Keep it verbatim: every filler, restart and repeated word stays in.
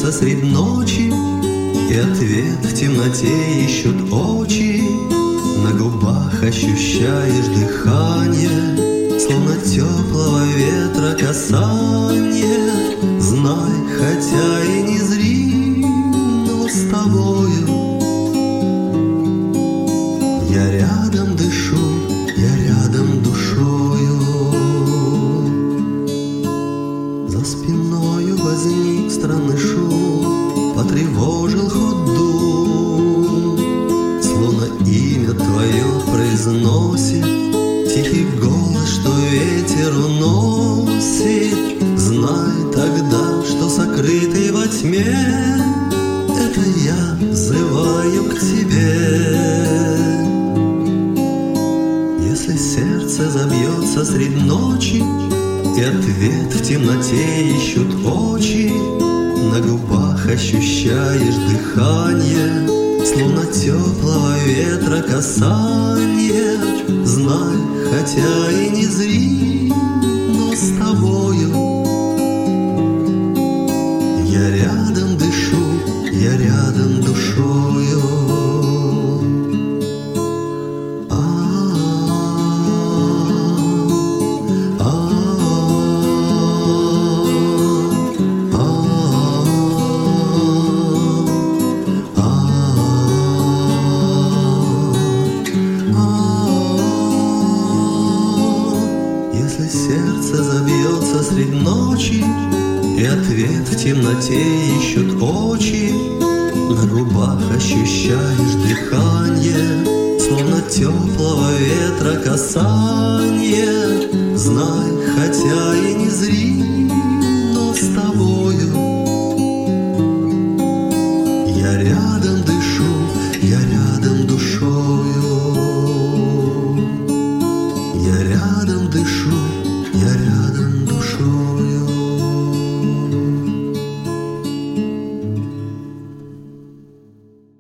забьется средь ночи, и ответ в темноте ищут очи. На губах ощущаешь дыхание, словно теплого ветра касание. Знай, хотя и не зри, но с тобою я рядом дышу, я рядом душою. За спиною возник странный шум, потревожил ход дум. Словно имя твое произносит тихий голос, что ветер уносит. Знай тогда, что сокрытый во тьме это я взываю к тебе. Если сердце забьется средь ночи, и ответ в темноте ищут очи, на губах ощущаешь дыхание, словно теплого ветра касание. Знай, хотя и не зри, но с тобою я рядом дышу, я рядом душою. Если сердце забьется средь ночи, и ответ в темноте ищут очи, на губах ощущаешь дыхание, словно теплого ветра касание. Знай, хотя и не зри, но с тобою я рядом дышу, я рядом душою. Я рядом дышу, я рядом